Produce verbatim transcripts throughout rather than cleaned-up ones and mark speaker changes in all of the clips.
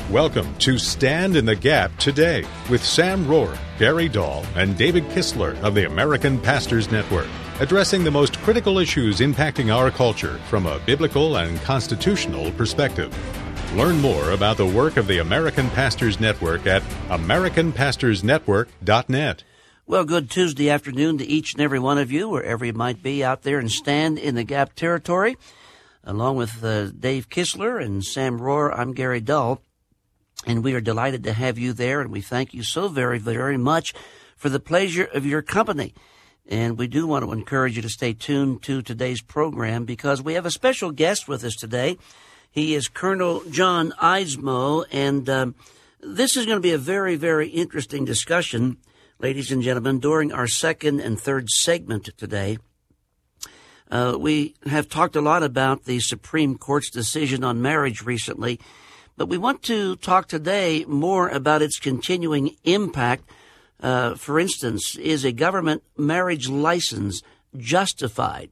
Speaker 1: Welcome to Stand in the Gap Today with Sam Rohr, Gary Dahl, and David Kistler of the American Pastors Network, addressing the most critical issues impacting our culture from a biblical and constitutional perspective. Learn more about the work of the American Pastors Network at american pastors network dot net.
Speaker 2: Well, good Tuesday afternoon to each and every one of you, wherever you might be out there and Stand in the Gap territory. Along with uh, Dave Kistler and Sam Rohr, I'm Gary Dahl. And we are delighted to have you there, and we thank you so very, very much for the pleasure of your company. And we do want to encourage you to stay tuned to today's program because we have a special guest with us today. He is Colonel John Eidsmoe, and um, this is going to be a very, very interesting discussion, ladies and gentlemen, during our second and third segment today. Uh, we have talked a lot about the Supreme Court's decision on marriage recently, but we want to talk today more about its continuing impact. Uh, for instance, is a government marriage license justified?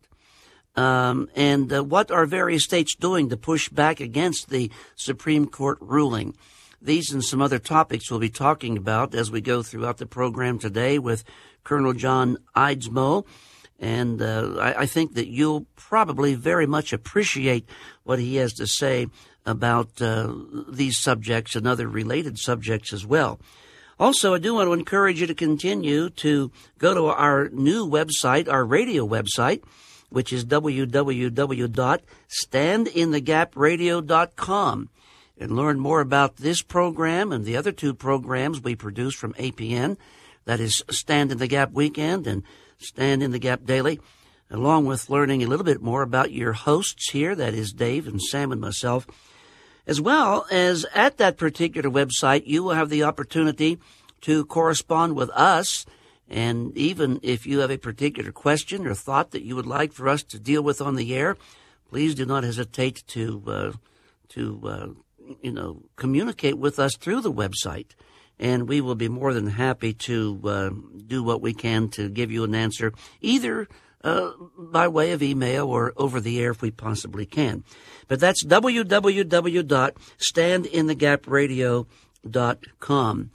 Speaker 2: Um, and uh, what are various states doing to push back against the Supreme Court ruling? These and some other topics we'll be talking about as we go throughout the program today with Colonel John Eidsmoe. And uh, I, I think that you'll probably very much appreciate what he has to say about uh, these subjects and other related subjects as well. Also, I do want to encourage you to continue to go to our new website, our radio website, which is w w w dot stand in the gap radio dot com, and learn more about this program and the other two programs we produce from A P N. That is Stand in the Gap Weekend and Stand in the Gap Daily, along with learning a little bit more about your hosts here, that is Dave and Sam and myself. As well as at that particular website, you will have the opportunity to correspond with us. And even if you have a particular question or thought that you would like for us to deal with on the air, please do not hesitate to, uh, to uh, you know, communicate with us through the website. And we will be more than happy to uh, do what we can to give you an answer, either uh, by way of email or over the air if we possibly can. But that's w w w dot stand in the gap radio dot com.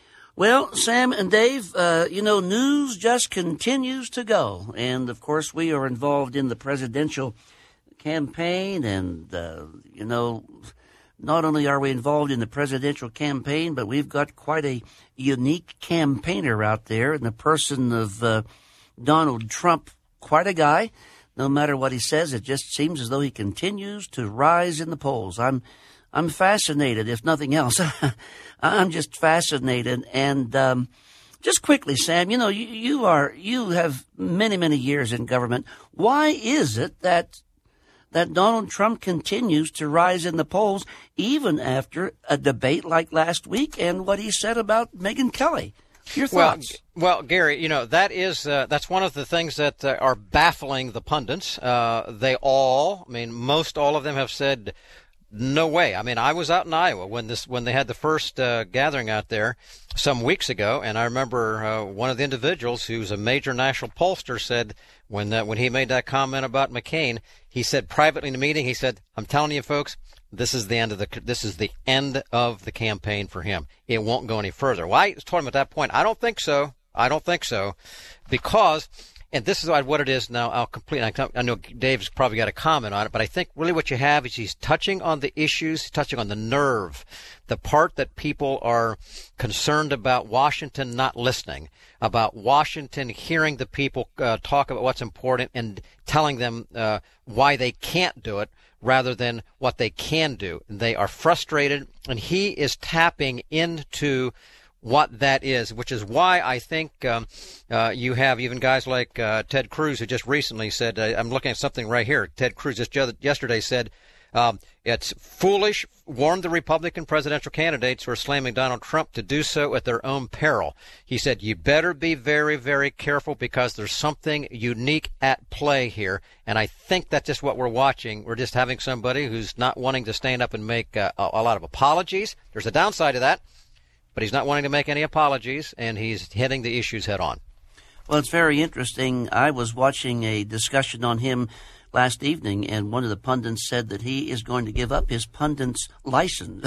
Speaker 2: Well, Sam and Dave, uh, you know, news just continues to go. And, of course, we are involved in the presidential campaign. And, uh, you know, not only are we involved in the presidential campaign, but we've got quite a unique campaigner out there in the person of uh, Donald Trump. Quite a guy. No matter what he says, it just seems as though he continues to rise in the polls. I'm I'm fascinated, if nothing else. I'm just fascinated. And um, just quickly, Sam, you know, you, you are you have many, many years in government. Why is it that that Donald Trump continues to rise in the polls even after a debate like last week and what he said about Megyn Kelly? Your thoughts?
Speaker 3: Well, well, Gary, you know, that is uh, that's one of the things that uh, are baffling the pundits. Uh, they all, I mean, most all of them have said, no way. I mean, I was out in Iowa when this when they had the first uh, gathering out there some weeks ago, and I remember uh, one of the individuals who's a major national pollster said when uh, when he made that comment about McCain, he said privately in the meeting, he said, "I'm telling you, folks, this is the end of the this is the end of the campaign for him. It won't go any further." Well, I told him at that point, I don't think so. I don't think so, because. And this is what it is now. I'll complete. I know Dave's probably got a comment on it, but I think really what you have is he's touching on the issues, he's touching on the nerve, the part that people are concerned about Washington not listening, about Washington hearing the people uh, talk about what's important and telling them uh, why they can't do it rather than what they can do. And they are frustrated, and he is tapping into what that is, which is why I think um, uh, you have even guys like uh, Ted Cruz, who just recently said, uh, I'm looking at something right here. Ted Cruz just yesterday said, um, it's foolish, warned the Republican presidential candidates who are slamming Donald Trump to do so at their own peril. He said, you better be very, very careful because there's something unique at play here. And I think that's just what we're watching. We're just having somebody who's not wanting to stand up and make uh, a, a lot of apologies. There's a downside to that. But he's not wanting to make any apologies, and he's hitting the issues head on.
Speaker 2: Well, it's very interesting. I was watching a discussion on him last evening, and one of the pundits said that he is going to give up his pundit's license.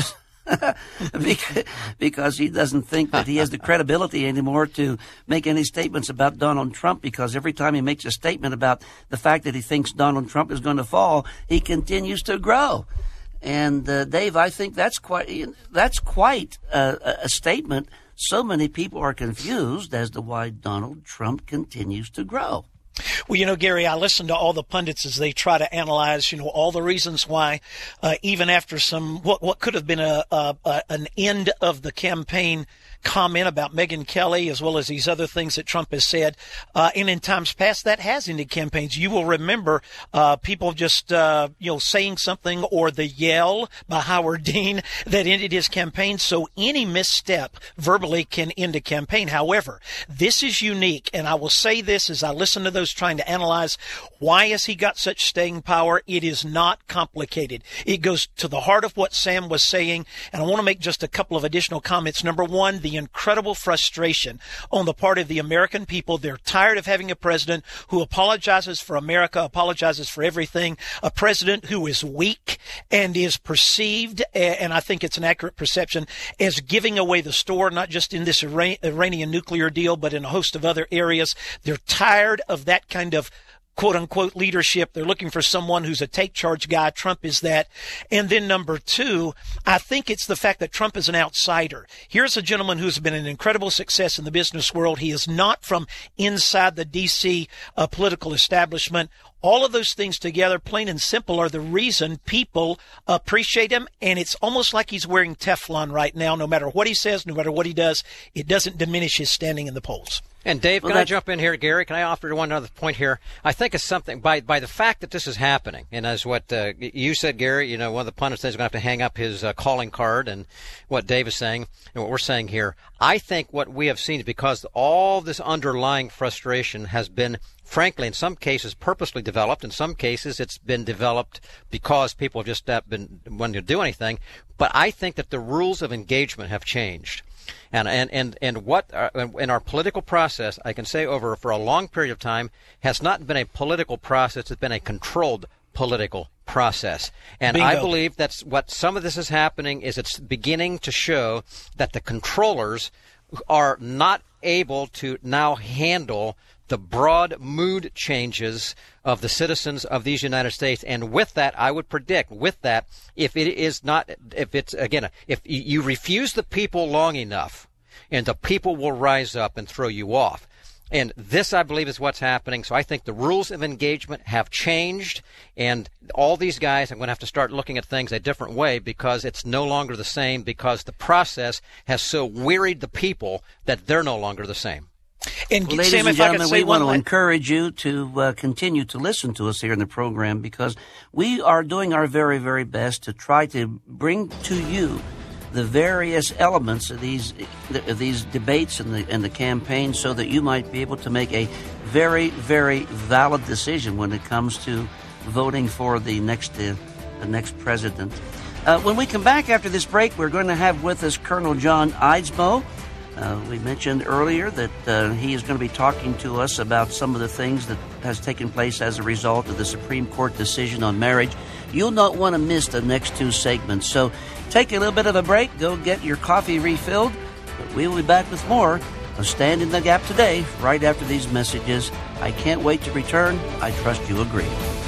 Speaker 2: because, because he doesn't think that he has the credibility anymore to make any statements about Donald Trump, because every time he makes a statement about the fact that he thinks Donald Trump is going to fall, he continues to grow. And uh, Dave, I think that's quite that's quite a, a statement. So many people are confused as to why Donald Trump continues to grow.
Speaker 4: Well, you know, Gary, I listen to all the pundits as they try to analyze, you know, all the reasons why, uh, even after some what what could have been a, a, a an end of the campaign comment about Megyn Kelly, as well as these other things that Trump has said, uh, and in times past that has ended campaigns. You will remember uh, people just uh, you know saying something, or the yell by Howard Dean that ended his campaign. So any misstep verbally can end a campaign. However, this is unique, and I will say this as I listen to those trying to analyze why has he got such staying power. It is not complicated. It goes to the heart of what Sam was saying, and I want to make just a couple of additional comments. Number one, the incredible frustration on the part of the American people. They're tired of having a president who apologizes for America, apologizes for everything, a president who is weak and is perceived, and I think it's an accurate perception, as giving away the store, not just in this Iranian nuclear deal, but in a host of other areas. They're tired of that kind of quote-unquote leadership. They're looking for someone who's a take-charge guy. Trump is that. And then number two, I think it's the fact that Trump is an outsider. Here's a gentleman who's been an incredible success in the business world. He is not from inside the D C uh, political establishment. All of those things together, plain and simple, are the reason people appreciate him. And it's almost like he's wearing Teflon right now. No matter what he says, no matter what he does, it doesn't diminish his standing in the polls.
Speaker 3: And Dave,
Speaker 2: well,
Speaker 3: can I jump in here, Gary? Can I offer one other point here? I think it's something by by the fact that this is happening, and as what uh, you said, Gary, you know, one of the pundits says he's going to have to hang up his uh, calling card, and what Dave is saying and what we're saying here. I think what we have seen is because all this underlying frustration has been, frankly, in some cases purposely developed. In some cases, it's been developed because people have just not been wanting to do anything. But I think that the rules of engagement have changed. And, and, and, and what uh, in our political process, I can say over for a long period of time, has not been a political process. It's been a controlled political process. And Bingo. I believe that's what some of this is happening is it's beginning to show that the controllers are not able to now handle the broad mood changes of the citizens of these United States. And with that, I would predict, with that, if it is not, if it's, again, if you refuse the people long enough, and the people will rise up and throw you off. And this, I believe, is what's happening. So I think the rules of engagement have changed, and all these guys are going to have to start looking at things a different way because it's no longer the same, because the process has so wearied the people that they're no longer the same.
Speaker 2: And well, ladies Sam, and gentlemen, we want to encourage you to uh, continue to listen to us here in the program, because we are doing our very, very best to try to bring to you the various elements of these of these debates and the and the campaign, so that you might be able to make a very, very valid decision when it comes to voting for the next uh, the next president. Uh, when we come back after this break, we're going to have with us Colonel John Eidsmoe. Uh, we mentioned earlier that uh, he is going to be talking to us about some of the things that has taken place as a result of the Supreme Court decision on marriage. You'll not want to miss the next two segments. So take a little bit of a break, go get your coffee refilled, but we'll be back with more of Stand in the Gap today, right after these messages. I can't wait to return. I trust you agree.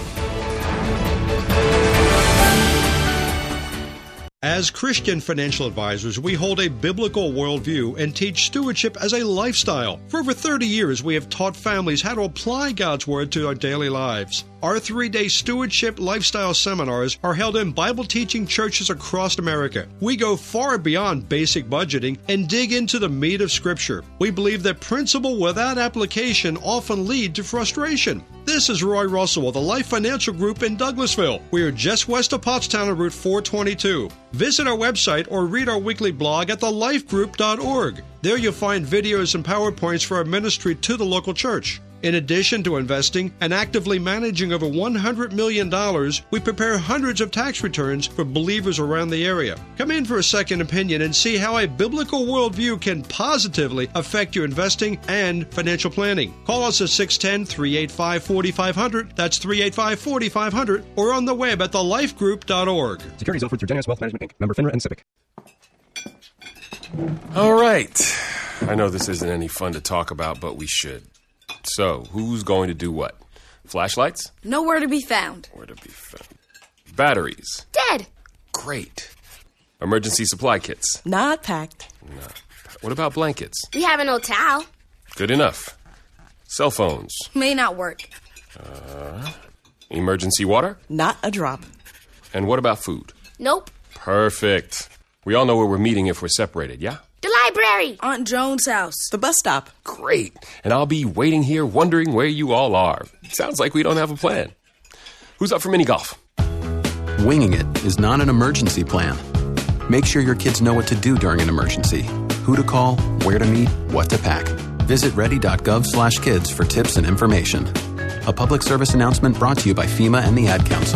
Speaker 5: As Christian financial advisors, we hold a biblical worldview and teach stewardship as a lifestyle. For over thirty years, we have taught families how to apply God's Word to our daily lives. Our three-day stewardship lifestyle seminars are held in Bible-teaching churches across America. We go far beyond basic budgeting and dig into the meat of Scripture. We believe that principle without application often lead to frustration. This is Roy Russell of the Life Financial Group in Douglasville. We are just west of Pottstown on Route four twenty-two. Visit our website or read our weekly blog at the life group dot org. There you'll find videos and PowerPoints for our ministry to the local church. In addition to investing and actively managing over one hundred million dollars, we prepare hundreds of tax returns for believers around the area. Come in for a second opinion and see how a biblical worldview can positively affect your investing and financial planning. Call us at six one zero, three eight five, four five zero zero, that's three eight five, four five zero zero, or on the web at the life group dot org.
Speaker 6: Securities offered through Genesis Wealth Management, Incorporated. Member FINRA and SIPC. All right. I know this isn't any fun to talk about, but we should. So, who's going to do what? Flashlights?
Speaker 7: Nowhere to be found.
Speaker 6: Where to be found? Batteries?
Speaker 7: Dead.
Speaker 6: Great. Emergency supply kits?
Speaker 8: Not packed.
Speaker 6: No. What about blankets?
Speaker 7: We have an old towel.
Speaker 6: Good enough. Cell phones?
Speaker 7: May not work.
Speaker 6: Uh, emergency water?
Speaker 8: Not a drop.
Speaker 6: And what about food?
Speaker 7: Nope.
Speaker 6: Perfect. We all know where we're meeting if we're separated, yeah?
Speaker 7: The library.
Speaker 8: Aunt Joan's house. The bus stop.
Speaker 6: Great. And I'll be waiting here wondering where you all are. Sounds like we don't have a plan. Who's up for mini golf?
Speaker 9: Winging it is not an emergency plan. Make sure your kids know what to do during an emergency. Who to call, where to meet, what to pack. Visit ready.gov slash kids for tips and information. A public service announcement brought to you by FEMA and the Ad Council.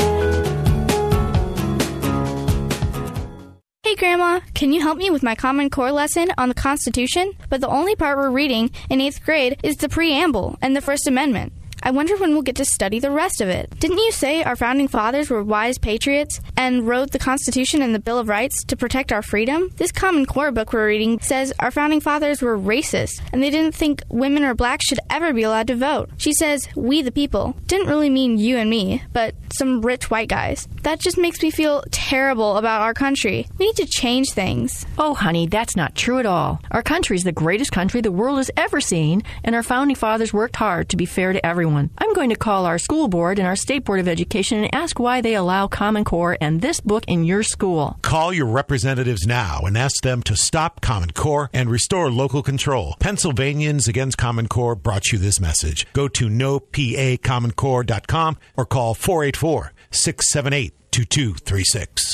Speaker 10: Hey Grandma, can you help me with my Common Core lesson on the Constitution? But the only part we're reading in eighth grade is the preamble and the First Amendment. I wonder when we'll get to study the rest of it. Didn't you say our founding fathers were wise patriots and wrote the Constitution and the Bill of Rights to protect our freedom? This Common Core book we're reading says our founding fathers were racist and they didn't think women or blacks should ever be allowed to vote. She says, we the people. Didn't really mean you and me, but some rich white guys. That just makes me feel terrible about our country. We need to change things.
Speaker 11: Oh, honey, that's not true at all. Our country is the greatest country the world has ever seen, and our founding fathers worked hard to be fair to everyone. I'm going to call our school board and our State Board of Education and ask why they allow Common Core and this book in your school.
Speaker 12: Call your representatives now and ask them to stop Common Core and restore local control. Pennsylvanians Against Common Core brought you this message. Go to no p a common core dot com or call four eight four, six seven eight, two two three six.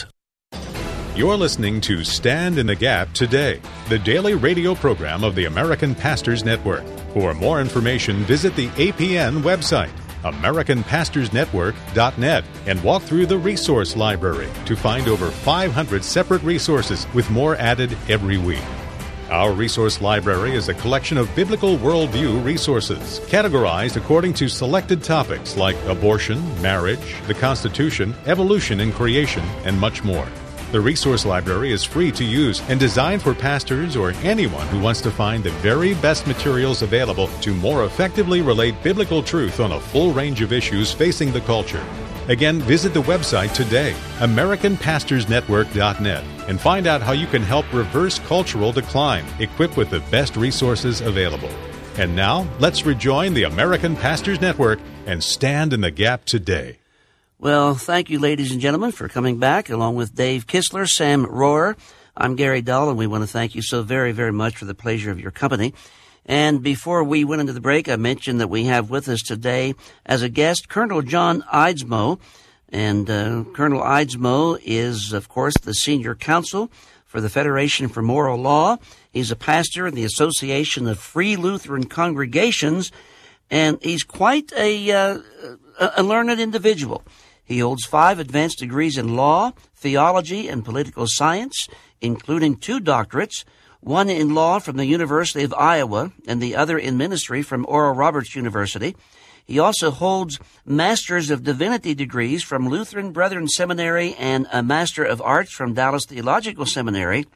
Speaker 1: You're listening to Stand in the Gap Today, the daily radio program of the American Pastors Network. For more information, visit the A P N website, american pastors network dot net, and walk through the resource library to find over five hundred separate resources with more added every week. Our resource library is a collection of biblical worldview resources, categorized according to selected topics like abortion, marriage, the Constitution, evolution and creation, and much more. The resource library is free to use and designed for pastors or anyone who wants to find the very best materials available to more effectively relate biblical truth on a full range of issues facing the culture. Again, visit the website today, american pastors network dot net, and find out how you can help reverse cultural decline, equipped with the best resources available. And now, let's rejoin the American Pastors Network and stand in the gap today.
Speaker 2: Well, thank you, ladies and gentlemen, for coming back, along with Dave Kistler, Sam Rohrer. I'm Gary Dull, and we want to thank you so very, very much for the pleasure of your company. And before we went into the break, I mentioned that we have with us today as a guest Colonel John Eidsmoe. And uh, Colonel Eidsmoe is, of course, the senior counsel for the Federation for Moral Law. He's a pastor in the Association of Free Lutheran Congregations, and he's quite a, uh, a learned individual. He holds five advanced degrees in law, theology, and political science, including two doctorates, one in law from the University of Iowa and the other in ministry from Oral Roberts University. He also holds Masters of Divinity degrees from Lutheran Brethren Seminary and a Master of Arts from Dallas Theological Seminary.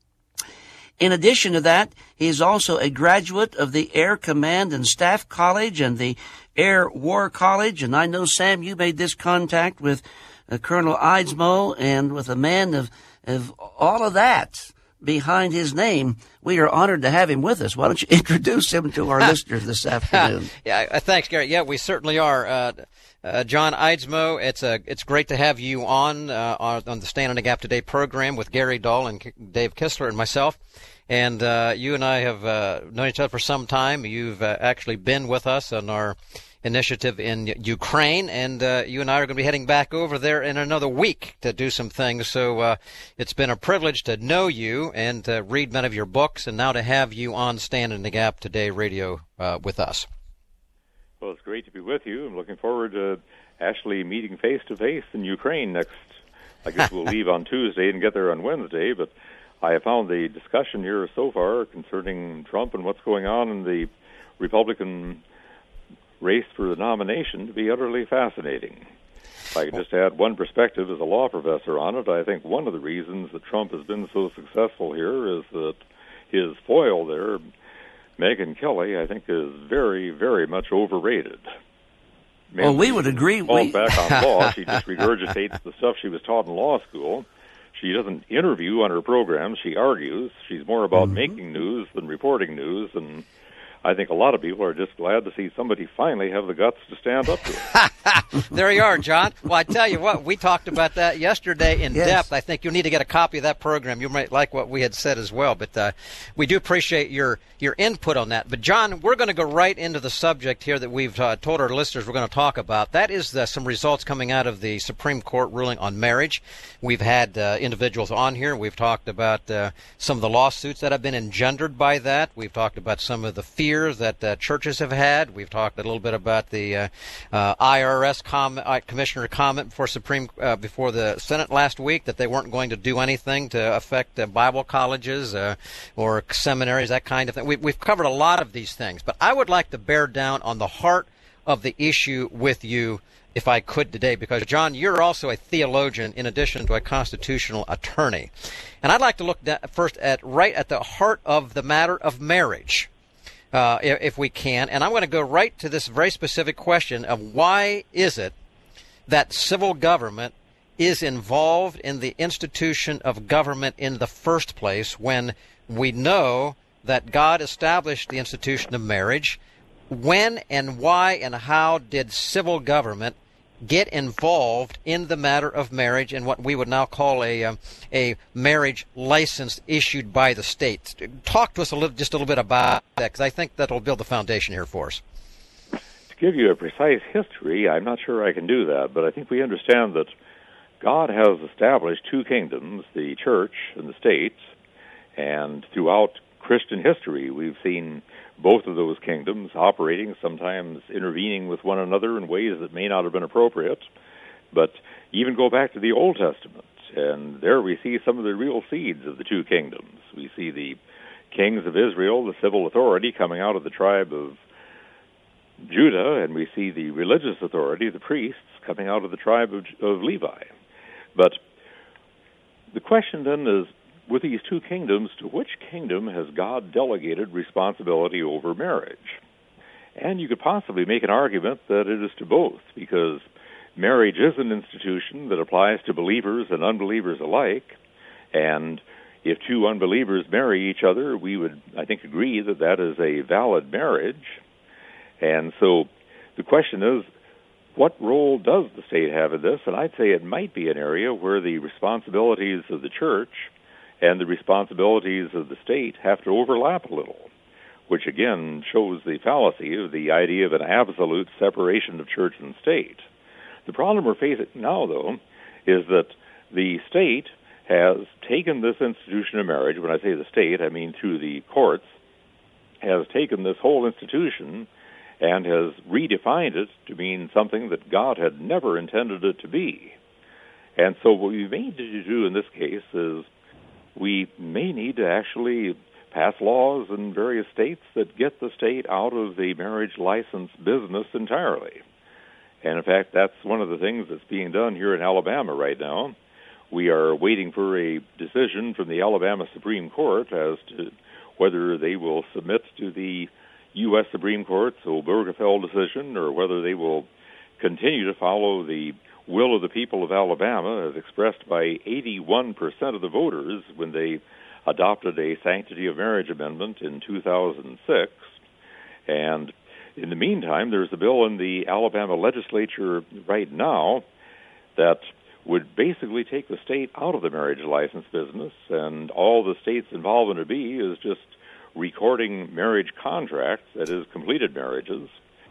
Speaker 2: In addition to that, he is also a graduate of the Air Command and Staff College and the Air War College. And I know, Sam, you made this contact with uh, Colonel Eidsmoe, and with a man of, of all of that behind his name, we are honored to have him with us. Why don't you introduce him to our listeners this afternoon?
Speaker 3: Yeah, uh, thanks, Gary. Yeah, we certainly are. Uh, uh, John Eidsmoe, it's a, it's great to have you on, uh, on, on the Stand in the Gap Today program with Gary Dull and K- Dave Kistler and myself. And uh, you and I have uh, known each other for some time. You've uh, actually been with us on our initiative in Ukraine, and uh, you and I are going to be heading back over there in another week to do some things. So uh, it's been a privilege to know you and to read many of your books, and now to have you on Stand in the Gap Today radio uh, with us.
Speaker 13: Well, it's great to be with you. I'm looking forward to actually meeting face-to-face in Ukraine next. I guess we'll leave on Tuesday and get there on Wednesday, but I have found the discussion here so far concerning Trump and what's going on in the Republican race for the nomination to be utterly fascinating. If I could just add one perspective as a law professor on it, I think one of the reasons that Trump has been so successful here is that his foil there, Megyn Kelly, I think is very, very much overrated.
Speaker 2: Mainly well, we would agree.
Speaker 13: Falls
Speaker 2: we...
Speaker 13: back on law. She just regurgitates the stuff she was taught in law school. She doesn't interview on her programs. She argues. She's more about mm-hmm. making news than reporting news, and I think a lot of people are just glad to see somebody finally have the guts to stand up to it.
Speaker 3: There you are, John. Well, I tell you what, we talked about that yesterday in
Speaker 2: yes.
Speaker 3: depth. I think you'll need to get a copy of that program. You might like what we had said as well, but uh, we do appreciate your, your input on that. But, John, we're going to go right into the subject here that we've uh, told our listeners we're going to talk about. That is uh, some results coming out of the Supreme Court ruling on marriage. We've had uh, individuals on here. We've talked about uh, some of the lawsuits that have been engendered by that. We've talked about some of the fears that uh, churches have had. We've talked a little bit about the uh, uh, I R S com- uh, commissioner comment before Supreme uh, before the Senate last week that they weren't going to do anything to affect uh, Bible colleges uh, or seminaries, that kind of thing. We, we've covered a lot of these things, but I would like to bear down on the heart of the issue with you, if I could today, because, John, you're also a theologian in addition to a constitutional attorney. And I'd like to look da- first at right at the heart of the matter of marriage. Uh, if, if we can. And I'm going to go right to this very specific question of why is it that civil government is involved in the institution of government in the first place when we know that God established the institution of marriage? When and why and how did civil government get involved in the matter of marriage and what we would now call a um, a marriage license issued by the state? Talk to us a little, just a little bit about that, because I think that will build the foundation here for us.
Speaker 13: To give you a precise history, I'm not sure I can do that, but I think we understand that God has established two kingdoms, the church and the state, and throughout Christian history we've seen both of those kingdoms operating, sometimes intervening with one another in ways that may not have been appropriate. But even go back to the Old Testament, and there we see some of the real seeds of the two kingdoms. We see the kings of Israel, the civil authority, coming out of the tribe of Judah, and we see the religious authority, the priests, coming out of the tribe of, of Levi. But the question then is, with these two kingdoms, to which kingdom has God delegated responsibility over marriage? And you could possibly make an argument that it is to both, because marriage is an institution that applies to believers and unbelievers alike, and if two unbelievers marry each other, we would, I think, agree that that is a valid marriage. And so the question is, what role does the state have in this? And I'd say it might be an area where the responsibilities of the church and the responsibilities of the state have to overlap a little, which again shows the fallacy of the idea of an absolute separation of church and state. The problem we're facing now, though, is that the state has taken this institution of marriage. When I say the state, I mean through the courts, has taken this whole institution and has redefined it to mean something that God had never intended it to be. And so what we may need to do in this case is we may need to actually pass laws in various states that get the state out of the marriage license business entirely. And in fact, that's one of the things that's being done here in Alabama right now. We are waiting for a decision from the Alabama Supreme Court as to whether they will submit to the U S Supreme Court's Obergefell decision or whether they will continue to follow the will of the people of Alabama as expressed by eighty-one percent of the voters when they adopted a sanctity of marriage amendment in two thousand six. And in the meantime, there's a bill in the Alabama legislature right now that would basically take the state out of the marriage license business, and all the state's involvement to be is just recording marriage contracts, that is, completed marriages.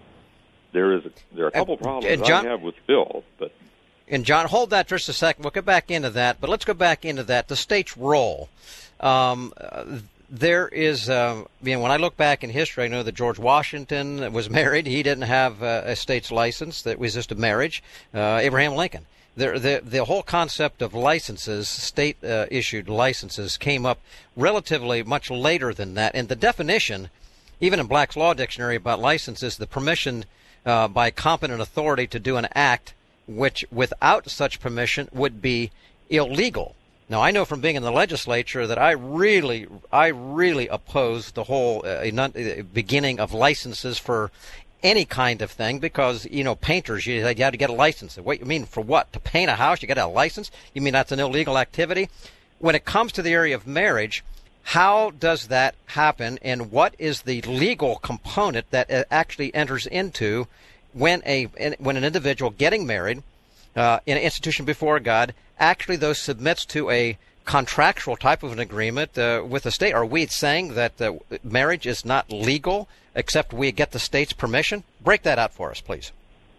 Speaker 13: There is there are a couple uh, problems John, I have with the bill, but
Speaker 3: and John, hold that just a second. We'll get back into that, but let's go back into that. The state's role. Um, uh, there is, uh, you know, when I look back in history, I know that George Washington was married. He didn't have uh, a state's license. That was just a marriage. Uh, Abraham Lincoln. The, the, the whole concept of licenses, state-issued uh, licenses, came up relatively much later than that. And the definition, even in Black's Law Dictionary about licenses, the permission uh, by competent authority to do an act which without such permission would be illegal. Now, I know from being in the legislature that I really, I really oppose the whole uh, beginning of licenses for any kind of thing because, you know, painters, you, you had to get a license. What you mean for what? To paint a house, you get a license? You mean that's an illegal activity? When it comes to the area of marriage, how does that happen, and what is the legal component that actually enters into when a when an individual getting married uh, in an institution before God actually, though, submits to a contractual type of an agreement uh, with the state? Are we saying that uh, marriage is not legal except we get the state's permission? Break that out for us, please.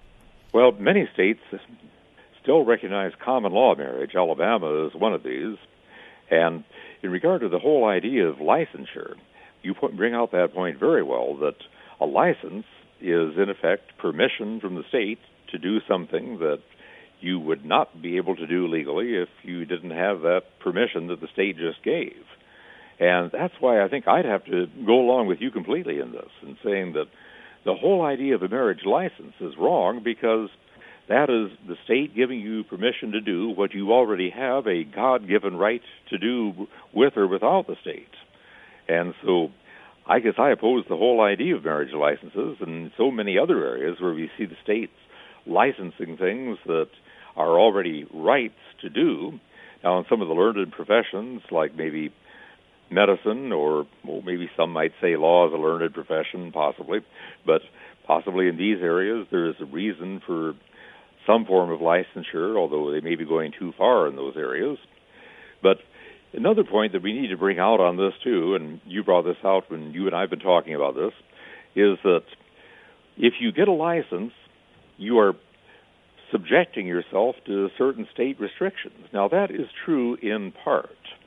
Speaker 13: Well, many states still recognize common law marriage. Alabama is one of these. And in regard to the whole idea of licensure, you bring out that point very well, that a license is, in effect, permission from the state to do something that you would not be able to do legally if you didn't have that permission that the state just gave. And that's why I think I'd have to go along with you completely in this, in saying that the whole idea of a marriage license is wrong because that is the state giving you permission to do what you already have a God-given right to do with or without the state. And so I guess I oppose the whole idea of marriage licenses and so many other areas where we see the states licensing things that are already rights to do. Now, in some of the learned professions, like maybe medicine, or well, maybe some might say law is a learned profession, possibly, but possibly in these areas there is a reason for some form of licensure, although they may be going too far in those areas. But another point that we need to bring out on this, too, and you brought this out when you and I have been talking about this, is that if you get a license, you are subjecting yourself to certain state restrictions. Now, that is true in part,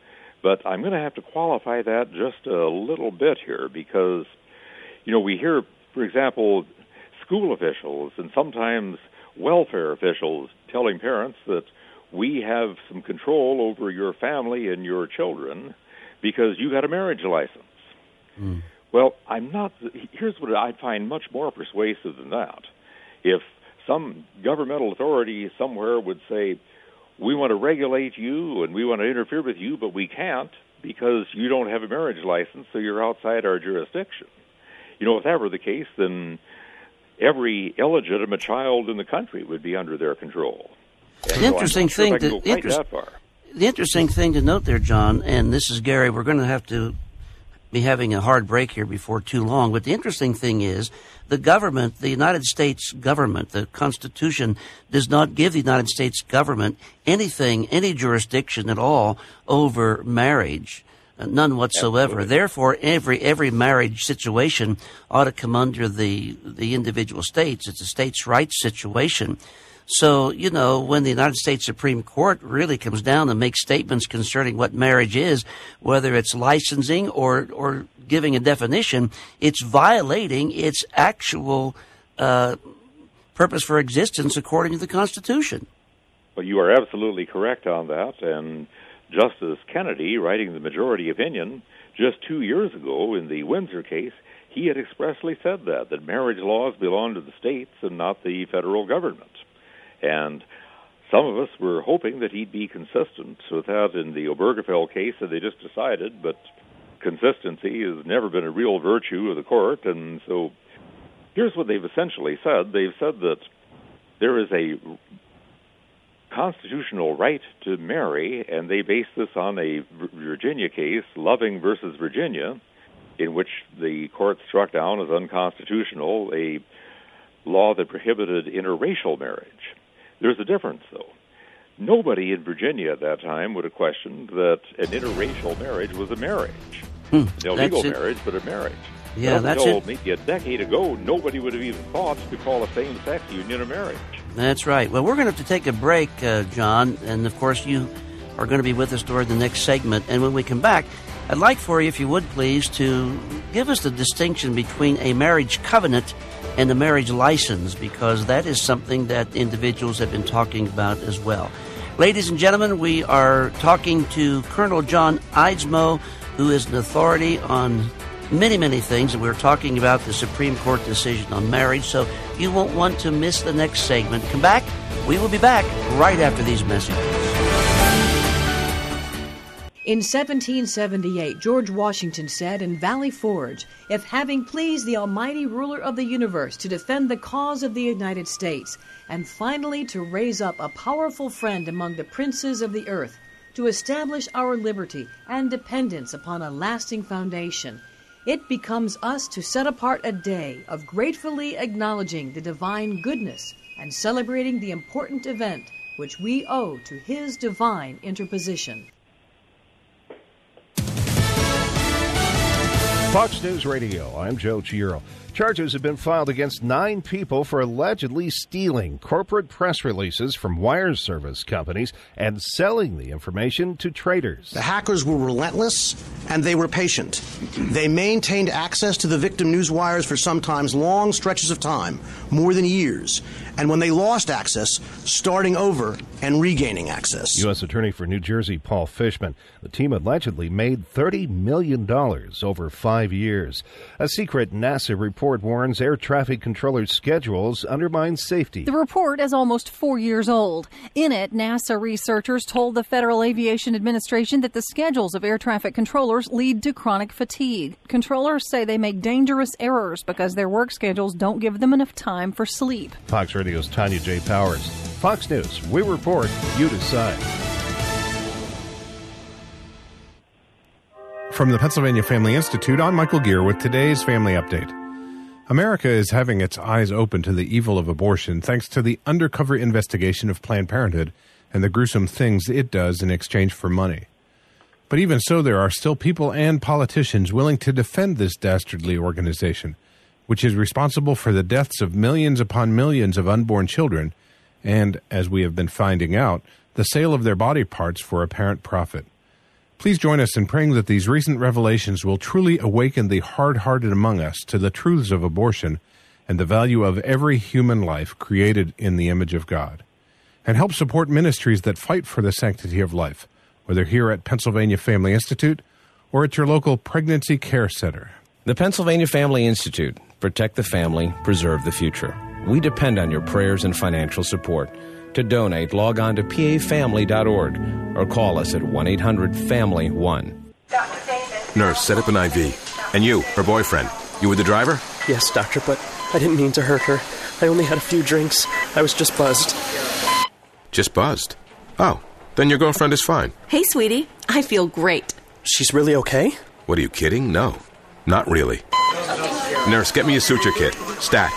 Speaker 13: but I'm going to have to qualify that just a little bit here because, you know, we hear, for example, school officials and sometimes welfare officials telling parents that we have some control over your family and your children because you got a marriage license. Mm. Well, I'm not. Here's what I find much more persuasive than that. If some governmental authority somewhere would say, we want to regulate you and we want to interfere with you, but we can't because you don't have a marriage license, so you're outside our jurisdiction. You know, if that were the case, then every illegitimate child in the country would be under their control. And
Speaker 2: the interesting
Speaker 13: so
Speaker 2: thing
Speaker 13: sure
Speaker 2: to
Speaker 13: the inter-
Speaker 2: the interesting thing to note there, John, and this is Gary, we're going to have to be having a hard break here before too long, but the interesting thing is the government, the United States government, the Constitution does not give the United States government anything, any jurisdiction at all over marriage. Uh, none whatsoever. Absolutely. Therefore, every every marriage situation ought to come under the the individual states. It's a states' rights situation. So, you know, when the United States Supreme Court really comes down and makes statements concerning what marriage is, whether it's licensing or or giving a definition, it's violating its actual uh, purpose for existence according to the Constitution.
Speaker 13: Well, you are absolutely correct on that, and Justice Kennedy, writing the majority opinion just two years ago in the Windsor case, he had expressly said that, that marriage laws belong to the states and not the federal government. And some of us were hoping that he'd be consistent with that in the Obergefell case that they just decided, but consistency has never been a real virtue of the court, and so here's what they've essentially said. They've said that there is a constitutional right to marry, and they base this on a Virginia case, Loving versus Virginia, in which the court struck down as unconstitutional a law that prohibited interracial marriage. There's a difference, though. Nobody in Virginia at that time would have questioned that an interracial marriage was a marriage.
Speaker 2: Hmm,
Speaker 13: an illegal marriage, but a marriage.
Speaker 2: Yeah,
Speaker 13: Up
Speaker 2: that's
Speaker 13: until
Speaker 2: it.
Speaker 13: maybe a decade ago, nobody would have even thought to call a same-sex union a marriage.
Speaker 2: That's right. Well, we're going to have to take a break, uh, John, and of course you are going to be with us during the next segment. And when we come back, I'd like for you, if you would please, to give us the distinction between a marriage covenant and a marriage license, because that is something that individuals have been talking about as well. Ladies and gentlemen, we are talking to Colonel John Eidsmoe, who is an authority on many, many things, and we're talking about the Supreme Court decision on marriage, so you won't want to miss the next segment. Come back. We will be back right after these messages.
Speaker 14: In seventeen seventy-eight, George Washington said in Valley Forge, "If having pleased the almighty ruler of the universe to defend the cause of the United States, and finally to raise up a powerful friend among the princes of the earth, to establish our liberty and dependence upon a lasting foundation, it becomes us to set apart a day of gratefully acknowledging the divine goodness and celebrating the important event which we owe to his divine interposition."
Speaker 15: Fox News Radio, I'm Joe Chiaro. Charges have been filed against nine people for allegedly stealing corporate press releases from wire service companies and selling the information to traders.
Speaker 16: The hackers were relentless and they were patient. They maintained access to the victim news wires for sometimes long stretches of time, more than years. And when they lost access, starting over and regaining access.
Speaker 15: U S Attorney for New Jersey Paul Fishman. The team allegedly made thirty million dollars over five years. A secret NASA report warns air traffic controllers' schedules undermine safety.
Speaker 17: The report is almost four years old. In it, NASA researchers told the Federal Aviation Administration that the schedules of air traffic controllers lead to chronic fatigue. Controllers say they make dangerous errors because their work schedules don't give them enough time for sleep.
Speaker 15: Fox Radio's Tanya J. Powers. Fox News, we report, you decide.
Speaker 18: From the Pennsylvania Family Institute, I'm Michael Gear with today's Family Update. America is having its eyes open to the evil of abortion thanks to the undercover investigation of Planned Parenthood and the gruesome things it does in exchange for money. But even so, there are still people and politicians willing to defend this dastardly organization, which is responsible for the deaths of millions upon millions of unborn children and, as we have been finding out, the sale of their body parts for apparent profit. Please join us in praying that these recent revelations will truly awaken the hard-hearted among us to the truths of abortion and the value of every human life created in the image of God, and help support ministries that fight for the sanctity of life, whether here at Pennsylvania Family Institute or at your local pregnancy care center.
Speaker 19: The Pennsylvania Family Institute. Protect the family, preserve the future. We depend on your prayers and financial support. To donate, log on to P A family dot org or call us at one eight hundred family one.
Speaker 20: Nurse, set up an I V. And you, her boyfriend, you were the driver?
Speaker 21: Yes, doctor, but I didn't mean to hurt her. I only had a few drinks. I was just buzzed.
Speaker 20: Just buzzed? Oh, then your girlfriend is fine.
Speaker 8: Hey, sweetie. I feel great.
Speaker 21: She's really okay?
Speaker 20: What, are you kidding? No, not really. Nurse, get me a suture kit. Stat.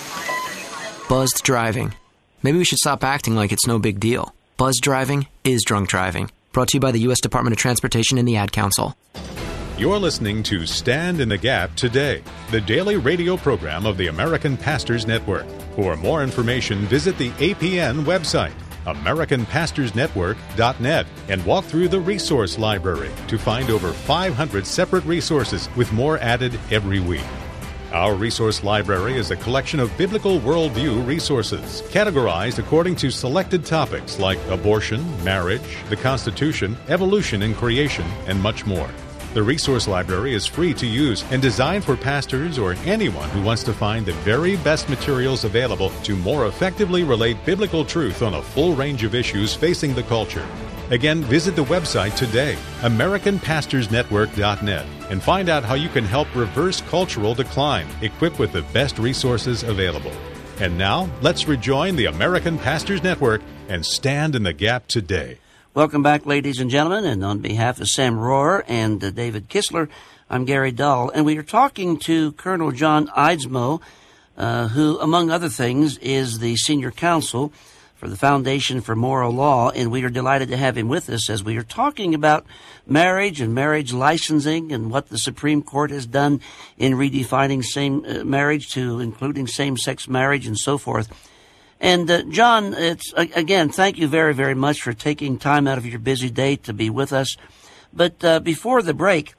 Speaker 22: Buzzed driving. Maybe we should stop acting like it's no big deal. Buzz driving is drunk driving. Brought to you by the U S Department of Transportation and the Ad Council.
Speaker 1: You're listening to Stand in the Gap Today, the daily radio program of the American Pastors Network. For more information, visit the A P N website, American Pastors Network dot net, and walk through the resource library to find over five hundred separate resources with more added every week. Our resource library is a collection of biblical worldview resources, categorized according to selected topics like abortion, marriage, the Constitution, evolution and creation, and much more. The resource library is free to use and designed for pastors or anyone who wants to find the very best materials available to more effectively relate biblical truth on a full range of issues facing the culture. Again, visit the website today, American Pastors Network dot net, and find out how you can help reverse cultural decline, equipped with the best resources available. And now, let's rejoin the American Pastors Network and stand in the gap today.
Speaker 2: Welcome back, ladies and gentlemen, and on behalf of Sam Rohrer and uh, David Kistler, I'm Gary Dull, and we are talking to Colonel John Eidsmoe, uh, who, among other things, is the senior counsel for the Foundation for Moral Law, and we are delighted to have him with us as we are talking about marriage and marriage licensing and what the Supreme Court has done in redefining same uh, marriage to including same-sex marriage and so forth. And, uh, John, it's again, thank you very, very much for taking time out of your busy day to be with us. But uh, before the break,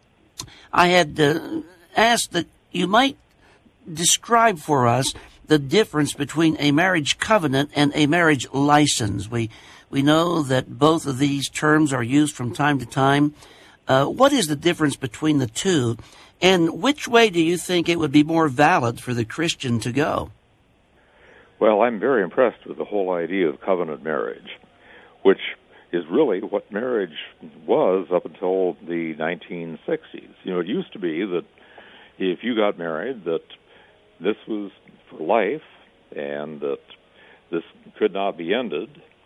Speaker 2: I had uh, asked that you might describe for us the difference between a marriage covenant and a marriage license. We we know that both of these terms are used from time to time. Uh, what is the difference between the two, and which way do you think it would be more valid for the Christian to go?
Speaker 13: Well, I'm very impressed with the whole idea of covenant marriage, which is really what marriage was up until the nineteen sixties. You know, it used to be that if you got married, that this was for life and that this could not be ended.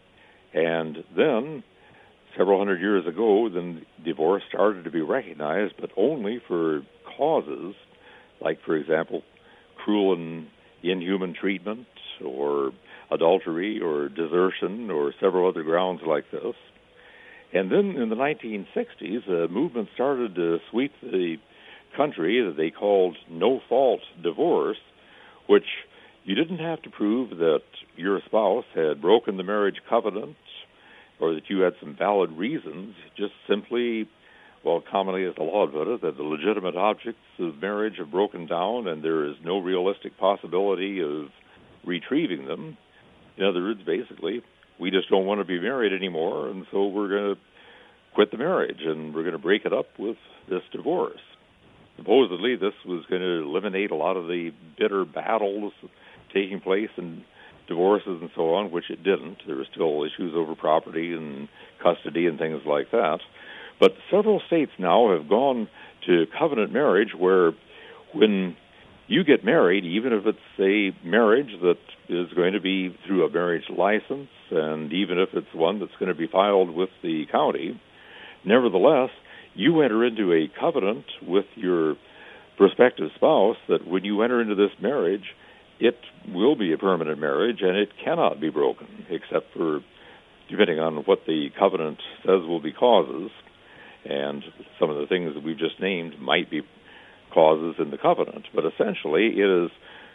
Speaker 13: And then, several hundred years ago, then divorce started to be recognized, but only for causes like, for example, cruel and inhuman treatment or adultery or desertion or several other grounds like this. And then in the nineteen sixties, a movement started to sweep the country that they called no-fault divorce, which you didn't have to prove that your spouse had broken the marriage covenant or that you had some valid reasons, just simply, well, commonly as the law put it, that the legitimate objects of marriage have broken down and there is no realistic possibility of retrieving them. In other words, basically, we just don't want to be married anymore, and so we're going to quit the marriage and we're going to break it up with this divorce. Supposedly, this was going to eliminate a lot of the bitter battles taking place in divorces and so on, which it didn't. There were still issues over property and custody and things like that. But several states now have gone to covenant marriage where when you get married, even if it's a marriage that is going to be through a marriage license, and even if it's one that's going to be filed with the county, nevertheless, you enter into a covenant with your prospective spouse that when you enter into this marriage, it will be a permanent marriage and it cannot be broken, except for, depending on what the covenant says will be causes, and some of the things that we've just named might be causes in the covenant. But essentially, it is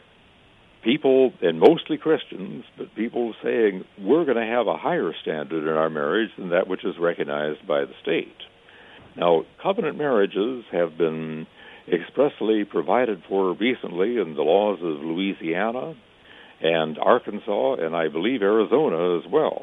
Speaker 13: people, and mostly Christians, but people saying, we're going to have a higher standard in our marriage than that which is recognized by the state. Now, covenant marriages have been expressly provided for recently in the laws of Louisiana and Arkansas, and I believe Arizona as well.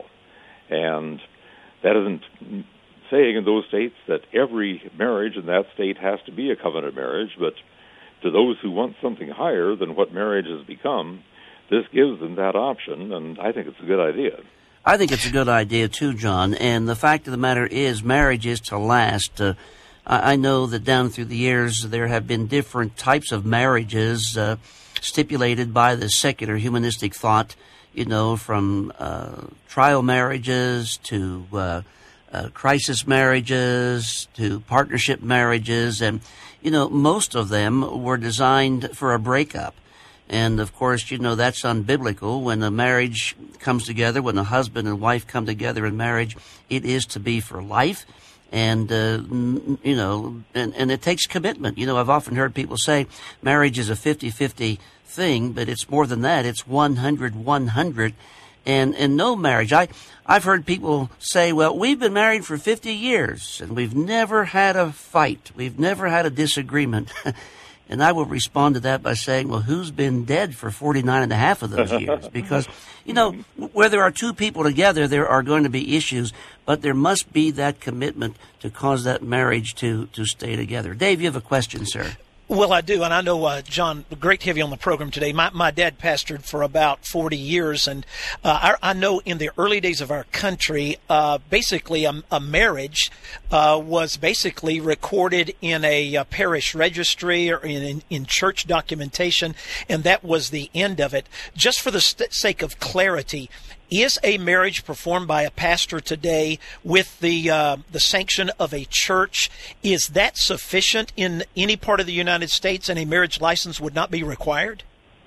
Speaker 13: And that isn't saying in those states that every marriage in that state has to be a covenant marriage, but to those who want something higher than what marriage has become, this gives them that option, and I think it's a good idea.
Speaker 2: I think it's a good idea, too, John, and the fact of the matter is marriage is to last. Uh, I, I know that down through the years there have been different types of marriages uh, stipulated by the secular humanistic thought, you know, from uh, trial marriages to uh, uh, crisis marriages to partnership marriages, and, you know, most of them were designed for a breakup. And, of course, you know, that's unbiblical. When a marriage comes together, when a husband and wife come together in marriage, it is to be for life. And, uh, you know, and, and it takes commitment. You know, I've often heard people say marriage is a fifty-fifty thing, but it's more than that. It's one hundred one hundred. And, and no marriage. I, I've heard people say, well, we've been married for fifty years, and we've never had a fight. We've never had a disagreement. And I will respond to that by saying, well, who's been dead for forty-nine and a half of those years? Because, you know, where there are two people together, there are going to be issues, but there must be that commitment to cause that marriage to, to stay together. Dave, you have a question, sir.
Speaker 4: Well, I do, and I know, uh, John, great to have you on the program today. My my dad pastored for about forty years, and uh, I, I know in the early days of our country, uh, basically a, a marriage uh, was basically recorded in a, a parish registry or in, in, in church documentation, and that was the end of it. Just for the st- sake of clarity, is a marriage performed by a pastor today with the uh, the sanction of a church, is that sufficient in any part of the United States, and a marriage license would not be required?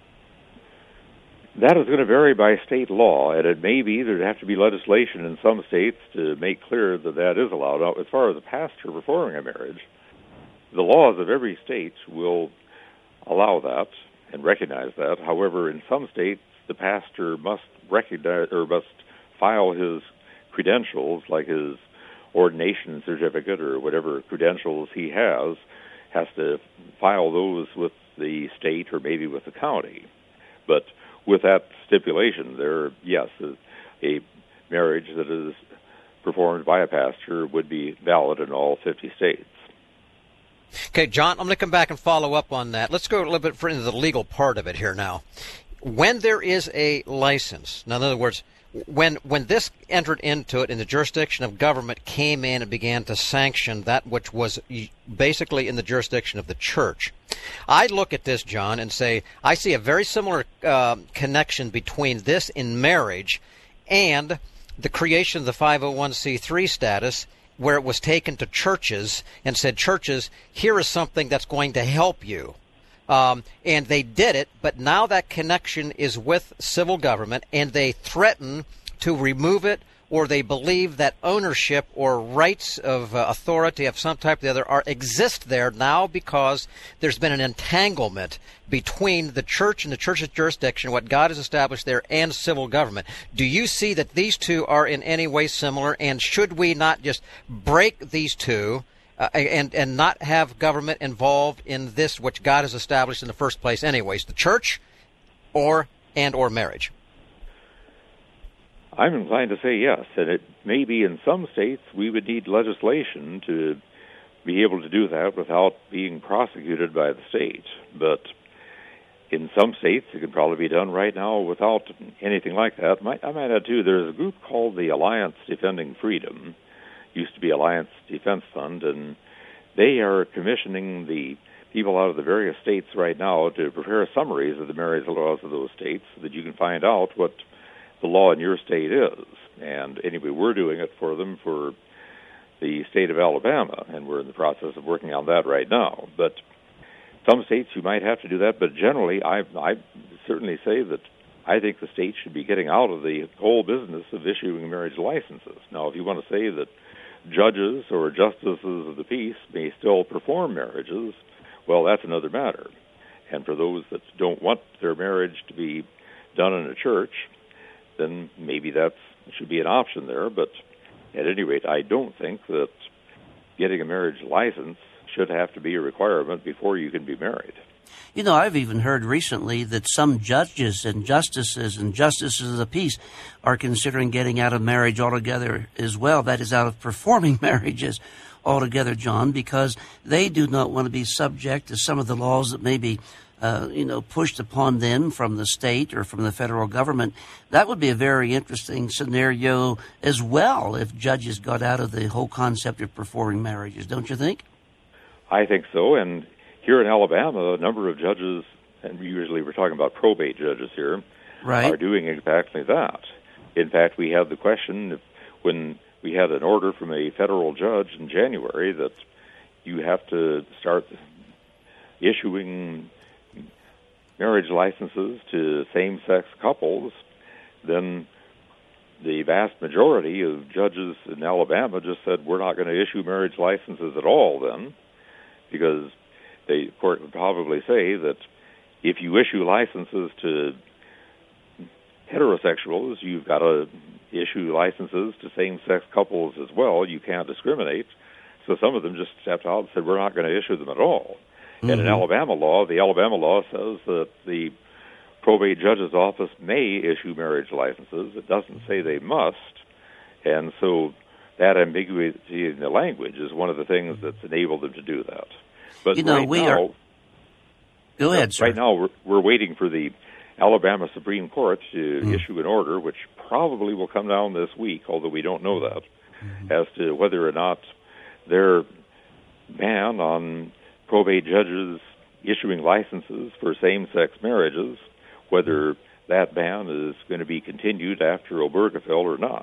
Speaker 13: That is going to vary by state law, and it may be there'd have to be legislation in some states to make clear that that is allowed. Now, as far as a pastor performing a marriage, the laws of every state will allow that and recognize that. However, in some states, the pastor must recognize or must file his credentials, like his ordination certificate or whatever credentials he has, has to file those with the state or maybe with the county. But with that stipulation, there, yes, a marriage that is performed by a pastor would be valid in all fifty states.
Speaker 3: Okay, John, I'm going to come back and follow up on that. Let's go a little bit into the legal part of it here now. when there is a license, now in other words, when when this entered into it in the jurisdiction of government, came in and began to sanction that which was basically in the jurisdiction of the church, I look at this, John, and say I see a very similar uh, connection between this in marriage and the creation of the five oh one c three status, where it was taken to churches and said, churches, here is something that's going to help you. Um, and they did it, but now that connection is with civil government, and they threaten to remove it, or they believe that ownership or rights of uh, authority of some type or the other are exist there now because there's been an entanglement between the church and the church's jurisdiction, what God has established there, and civil government. Do you see that these two are in any way similar, and should we not just break these two Uh, and and not have government involved in this, which God has established in the first place anyways, the church or and or marriage?
Speaker 13: I'm inclined to say yes, and it may be in some states we would need legislation to be able to do that without being prosecuted by the state. But in some states it can probably be done right now without anything like that. I might add, too, there's a group called the Alliance Defending Freedom, used to be Alliance Defense Fund, and they are commissioning the people out of the various states right now to prepare summaries of the marriage laws of those states so that you can find out what the law in your state is. And anyway, we're doing it for them for the state of Alabama, and we're in the process of working on that right now. But some states you might have to do that, but generally I, I certainly say that I think the state should be getting out of the whole business of issuing marriage licenses. Now, if you want to say that judges or justices of the peace may still perform marriages, well, that's another matter. And for those that don't want their marriage to be done in a church, then maybe that should be an option there. But at any rate, I don't think that getting a marriage license should have to be a requirement before you can be married.
Speaker 2: You know, I've even heard recently that some judges and justices and justices of the peace are considering getting out of marriage altogether as well. That is, out of performing marriages altogether, John, because they do not want to be subject to some of the laws that may be, uh, you know, pushed upon them from the state or from the federal government. That would be a very interesting scenario as well if judges got out of the whole concept of performing marriages, don't you think?
Speaker 13: I think so, and here in Alabama, a number of judges, and usually we're talking about probate judges here,
Speaker 2: right,
Speaker 13: are doing exactly that. In fact, we had the question if, when we had an order from a federal judge in January that you have to start issuing marriage licenses to same-sex couples, then the vast majority of judges in Alabama just said, we're not going to issue marriage licenses at all then, because the court would probably say that if you issue licenses to heterosexuals, you've got to issue licenses to same-sex couples as well. You can't discriminate. So some of them just stepped out and said, we're not going to issue them at all. Mm-hmm. And in Alabama law, the Alabama law says that the probate judge's office may issue marriage licenses. It doesn't say they must. And so that ambiguity in the language is one of the things that's enabled them to do that. But
Speaker 2: you know,
Speaker 13: right
Speaker 2: we
Speaker 13: now,
Speaker 2: are... Go ahead, sir.
Speaker 13: Right now, we're, we're waiting for the Alabama Supreme Court to mm. issue an order, which probably will come down this week, although we don't know that, mm-hmm. as to whether or not their ban on probate judges issuing licenses for same-sex marriages, whether that ban is going to be continued after Obergefell or not.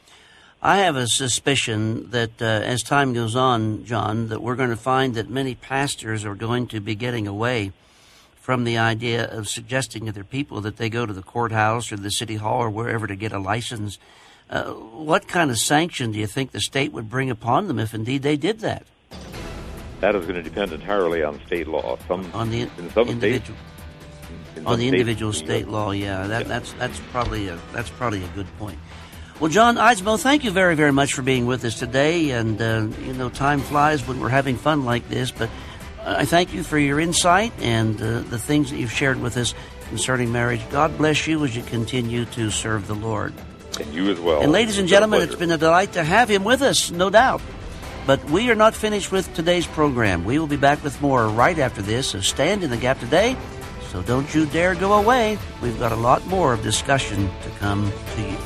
Speaker 2: I have a suspicion that uh, as time goes on, John, that we're going to find that many pastors are going to be getting away from the idea of suggesting to their people that they go to the courthouse or the city hall or wherever to get a license. Uh, what kind of sanction do you think the state would bring upon them if indeed they did that?
Speaker 13: That is going to depend entirely on state law. Some
Speaker 2: on the
Speaker 13: in some
Speaker 2: individual,
Speaker 13: states, in
Speaker 2: on
Speaker 13: some
Speaker 2: the individual
Speaker 13: states,
Speaker 2: state law. Yeah, that,
Speaker 13: yeah,
Speaker 2: that's that's probably a that's probably a good point. Well, John Eidsmoe, thank you very, very much for being with us today. And, uh, you know, time flies when we're having fun like this. But I thank you for your insight and uh, the things that you've shared with us concerning marriage. God bless you as you continue to serve the Lord.
Speaker 13: And you as well.
Speaker 2: And ladies and gentlemen, it's been a delight to have him with us, no doubt. But we are not finished with today's program. We will be back with more right after this. So stand in the gap today. So don't you dare go away. We've got a lot more of discussion to come to you.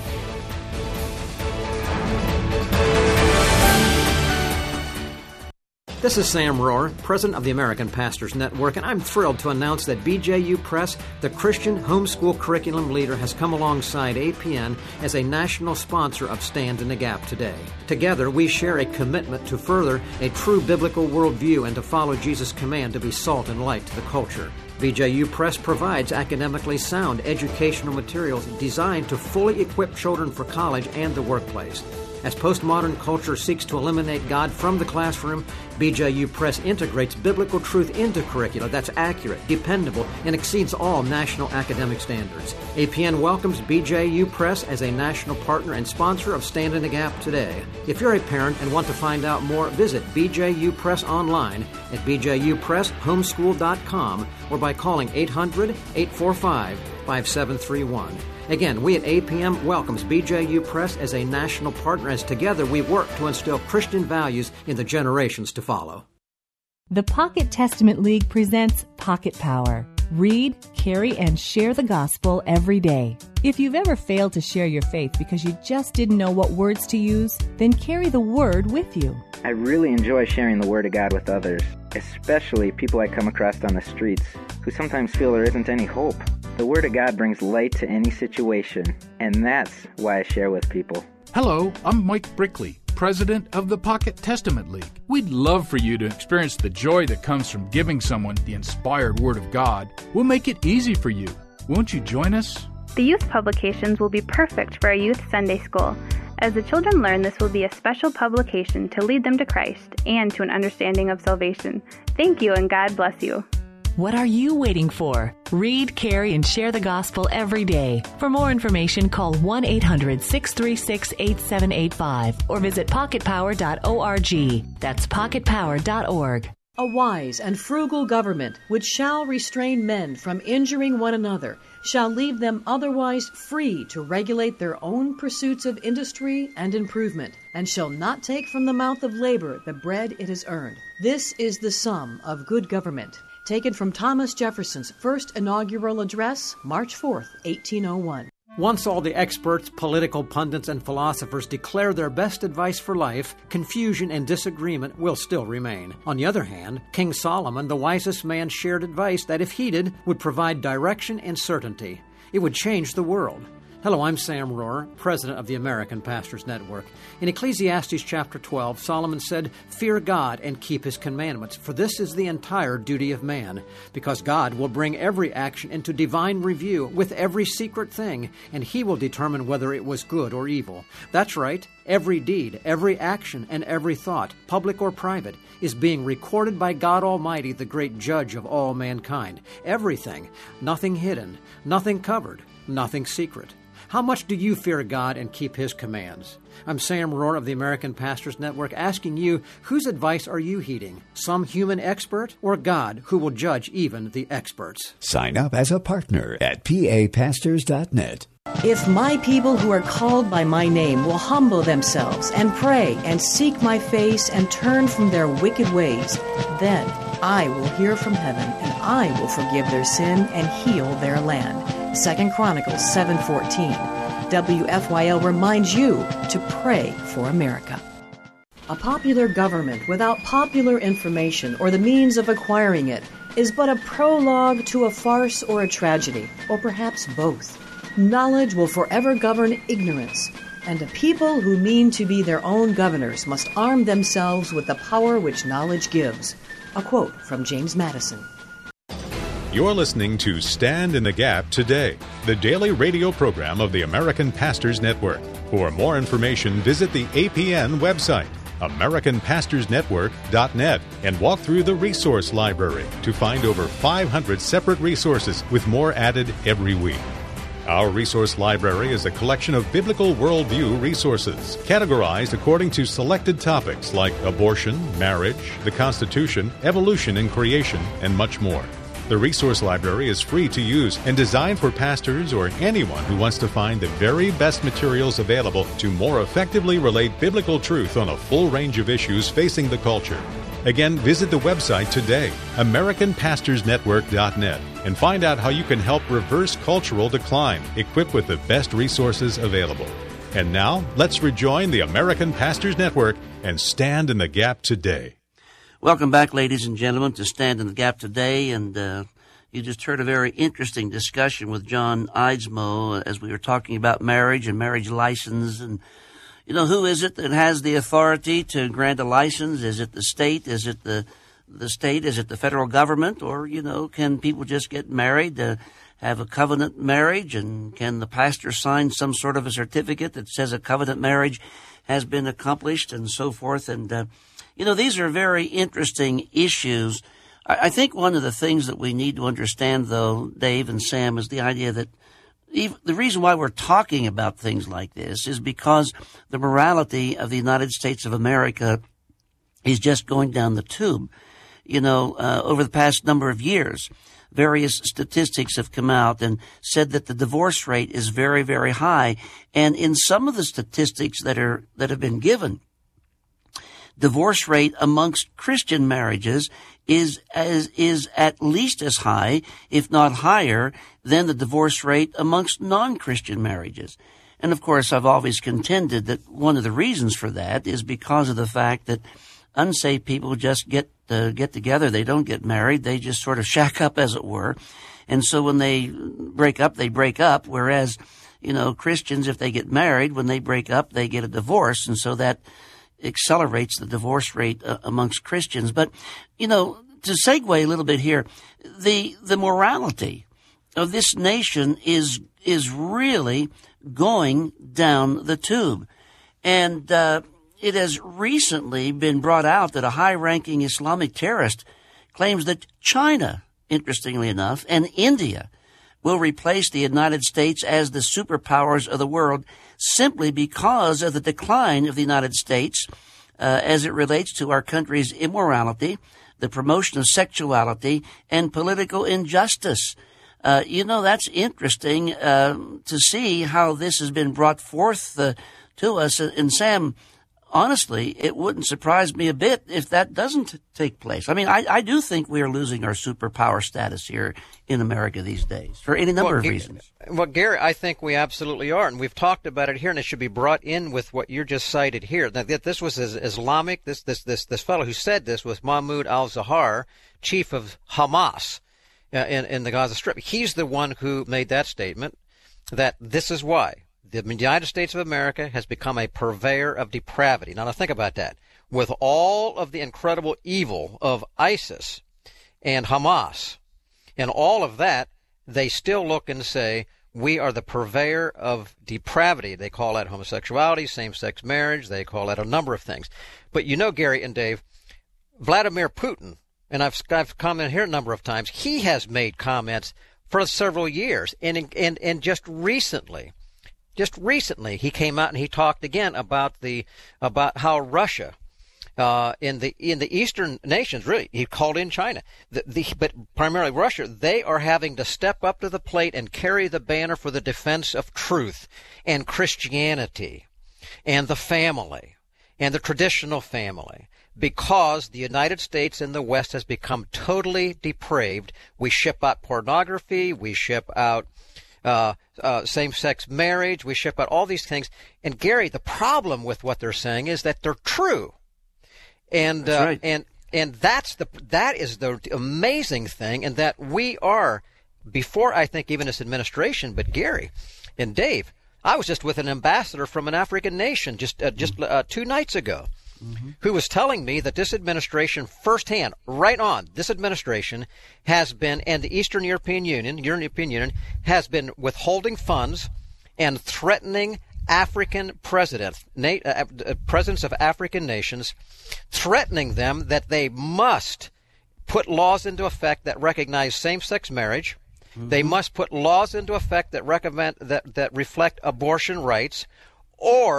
Speaker 5: This is Sam Rohr, president of the American Pastors Network, and I'm thrilled to announce that B J U Press, the Christian homeschool curriculum leader, has come alongside A P N as a national sponsor of Stand in the Gap today. Together, we share a commitment to further a true biblical worldview and to follow Jesus' command to be salt and light to the culture. B J U Press provides academically sound educational materials designed to fully equip children for college and the workplace. As postmodern culture seeks to eliminate God from the classroom, B J U Press integrates biblical truth into curricula that's accurate, dependable, and exceeds all national academic standards. A P N welcomes B J U Press as a national partner and sponsor of Stand in the Gap today. If you're a parent and want to find out more, visit B J U Press online at b j u press homeschool dot com or by calling eight hundred, eight four five, five seven three one. Again, we at A P M welcomes B J U Press as a national partner as together we work to instill Christian values in the generations to follow.
Speaker 7: The Pocket Testament League presents Pocket Power. Read, carry, and share the gospel every day. If you've ever failed to share your faith because you just didn't know what words to use, then carry the word with you.
Speaker 23: I really enjoy sharing the Word of God with others, especially people I come across on the streets who sometimes feel there isn't any hope. The Word of God brings light to any situation, and that's why I share with people.
Speaker 24: Hello, I'm Mike Brickley, president of the Pocket Testament League. We'd love for you to experience the joy that comes from giving someone the inspired Word of God. We'll make it easy for you. Won't you join us?
Speaker 25: The youth publications will be perfect for a youth Sunday school. As the children learn, this will be a special publication to lead them to Christ and to an understanding of salvation. Thank you, and God bless you.
Speaker 7: What are you waiting for? Read, carry, and share the gospel every day. For more information, call one eight hundred, six three six, eight seven eight five or visit pocket power dot org. That's pocket power dot org.
Speaker 14: A wise and frugal government which shall restrain men from injuring one another, shall leave them otherwise free to regulate their own pursuits of industry and improvement, and shall not take from the mouth of labor the bread it has earned. This is the sum of good government. Taken from Thomas Jefferson's first inaugural address, March fourth, eighteen oh one.
Speaker 5: Once all the experts, political pundits, and philosophers declare their best advice for life, confusion and disagreement will still remain. On the other hand, King Solomon, the wisest man, shared advice that, if heeded, would provide direction and certainty. It would change the world. Hello, I'm Sam Rohr, president of the American Pastors Network. In Ecclesiastes chapter twelve, Solomon said, "Fear God and keep His commandments, for this is the entire duty of man, because God will bring every action into divine review with every secret thing, and He will determine whether it was good or evil." That's right. Every deed, every action, and every thought, public or private, is being recorded by God Almighty, the great judge of all mankind. Everything. Nothing hidden, nothing covered, nothing secret. How much do you fear God and keep His commands? I'm Sam Rohr of the American Pastors Network, asking you, whose advice are you heeding? Some human expert or God, who will judge even the experts?
Speaker 26: Sign up as a partner at p a pastors dot net.
Speaker 14: If my people who are called by my name will humble themselves and pray and seek my face and turn from their wicked ways, then I will hear from heaven and I will forgive their sin and heal their land. Second Chronicles seven fourteen. W F Y L reminds you to pray for America. A popular government without popular information or the means of acquiring it is but a prologue to a farce or a tragedy, or perhaps both. Knowledge will forever govern ignorance, and a people who mean to be their own governors must arm themselves with the power which knowledge gives. A quote from James Madison.
Speaker 1: You're listening to Stand in the Gap Today, the daily radio program of the American Pastors Network. For more information, visit the A P N website, american pastors network dot net, and walk through the resource library to find over five hundred separate resources with more added every week. Our resource library is a collection of biblical worldview resources, categorized according to selected topics like abortion, marriage, the Constitution, evolution and creation, and much more. The resource library is free to use and designed for pastors or anyone who wants to find the very best materials available to more effectively relate biblical truth on a full range of issues facing the culture. Again, visit the website today, American Pastors Network dot net, and find out how you can help reverse cultural decline, equipped with the best resources available. And now, let's rejoin the American Pastors Network and stand in the gap today.
Speaker 2: Welcome back, ladies and gentlemen, to Stand in the Gap today. And uh, you just heard a very interesting discussion with John Eidsmoe as we were talking about marriage and marriage license. And, you know, who is it that has the authority to grant a license? Is it the state? Is it the the state? Is it the federal government? Or, you know, can people just get married, uh, have a covenant marriage? And can the pastor sign some sort of a certificate that says a covenant marriage has been accomplished and so forth? And, uh, you know, these are very interesting issues. I think one of the things that we need to understand, though, Dave and Sam, is the idea that even, the reason why we're talking about things like this is because the morality of the United States of America is just going down the tube. You know, uh, over the past number of years, various statistics have come out and said that the divorce rate is very, very high. And in some of the statistics that are that have been given, divorce rate amongst Christian marriages is as is at least as high, if not higher, than the divorce rate amongst non-Christian marriages. And of course, I've always contended that one of the reasons for that is because of the fact that unsaved people just get uh, get together. They don't get married. They just sort of shack up, as it were. And so when they break up, they break up. Whereas, you know, Christians, if they get married, when they break up, they get a divorce. And so that accelerates the divorce rate uh, amongst Christians. But, you know, to segue a little bit here, the the morality of this nation is is really going down the tube. And uh, it has recently been brought out that a high-ranking Islamic terrorist claims that China, interestingly enough, and India will replace the United States as the superpowers of the world simply because of the decline of the United States uh, as it relates to our country's immorality, the promotion of sexuality, and political injustice. Uh, you know, that's interesting uh, to see how this has been brought forth uh, to us. And Sam, honestly, it wouldn't surprise me a bit if that doesn't take place. I mean, I, I do think we are losing our superpower status here in America these days for any number
Speaker 3: well,
Speaker 2: of
Speaker 3: G-
Speaker 2: reasons.
Speaker 3: Well, Gary, I think we absolutely are, and we've talked about it here, and it should be brought in with what you just cited here. That this was Islamic. This this this this fellow who said this was Mahmoud al-Zahar, chief of Hamas uh, in in the Gaza Strip. He's the one who made that statement. That this is why the United States of America has become a purveyor of depravity. Now, now think about that. With all of the incredible evil of ISIS and Hamas and all of that, they still look and say, we are the purveyor of depravity. They call that homosexuality, same-sex marriage. They call that a number of things. But you know, Gary and Dave, Vladimir Putin, and I've, I've commented here a number of times, he has made comments for several years. And, and, and just recently, just recently, he came out and he talked again about the about how Russia, uh, in the in the eastern nations, really, he called in China, the, the, but primarily Russia, they are having to step up to the plate and carry the banner for the defense of truth and Christianity and the family and the traditional family, because the United States and the West has become totally depraved. We ship out pornography, we ship out Uh, uh, same-sex marriage, we ship out all these things. And Gary, the problem with what they're saying is that they're true. And
Speaker 2: that's
Speaker 3: uh,
Speaker 2: right.
Speaker 3: and and that's the that is the amazing thing, and that we are, before I think even this administration, but Gary and Dave, I was just with an ambassador from an African nation just uh, just uh, two nights ago, mm-hmm. who was telling me that this administration firsthand, right on, this administration has been, and the Eastern European Union, European Union, has been withholding funds and threatening African presidents, na- uh, presidents of African nations, threatening them that they must put laws into effect that recognize same-sex marriage. Mm-hmm. They must put laws into effect that recommend that, that reflect abortion rights, or